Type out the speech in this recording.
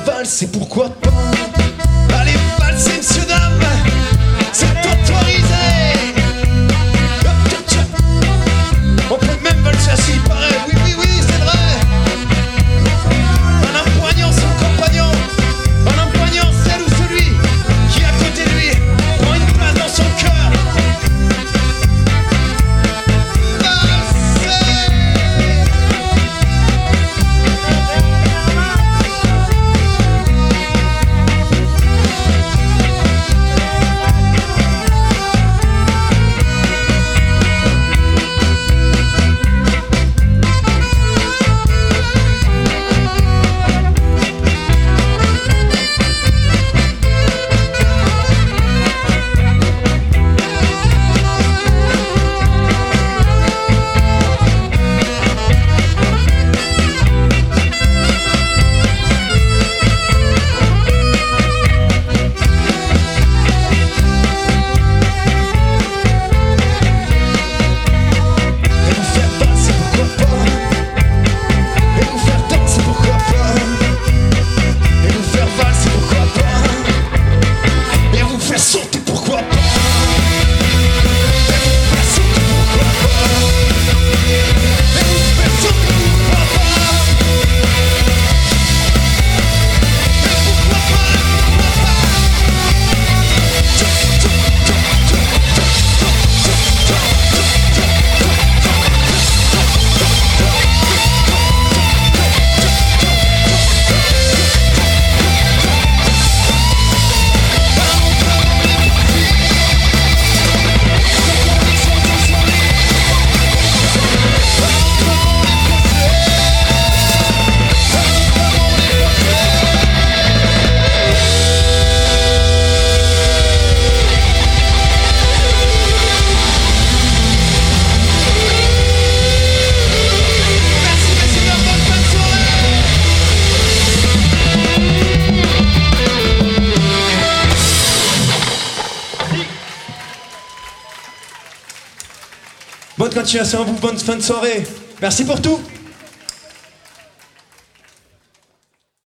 valser, pourquoi pas? Allez, valser, messieurs, dames, c'est autorisé. On peut même valser assis, pareil, oui, oui, oui, c'est vrai. En empoignant son compagnon, en empoignant celle ou celui qui est à côté de lui, prend une place dans son cœur. Bonne continuation à vous, bonne fin de soirée. Merci pour tout.